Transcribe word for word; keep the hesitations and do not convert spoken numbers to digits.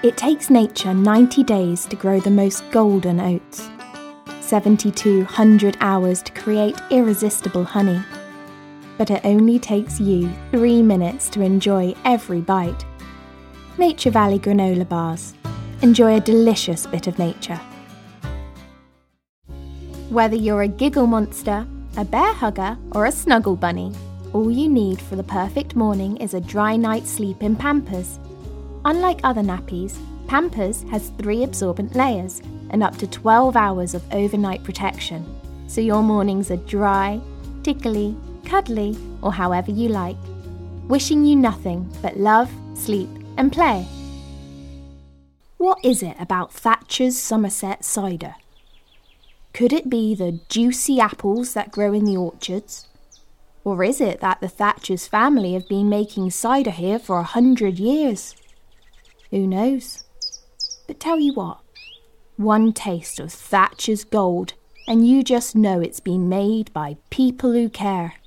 It takes nature ninety days to grow the most golden oats, seventy-two hundred hours to create irresistible honey. But it only takes you three minutes to enjoy every bite. Nature Valley granola bars. Enjoy a delicious bit of nature. Whether you're a giggle monster, a bear hugger, or a snuggle bunny, all you need for the perfect morning is a dry night's sleep in Pampers. Unlike other nappies, Pampers has three absorbent layers and up to twelve hours of overnight protection, so your mornings are dry, tickly, cuddly, or however you like, wishing you nothing but love, sleep, and play. What is it about Thatcher's Somerset cider? Could it be the juicy apples that grow in the orchards? Or is it that the Thatcher's family have been making cider here for a hundred years? Who knows? But tell you what, one taste of Thatcher's Gold and you just know it's been made by people who care.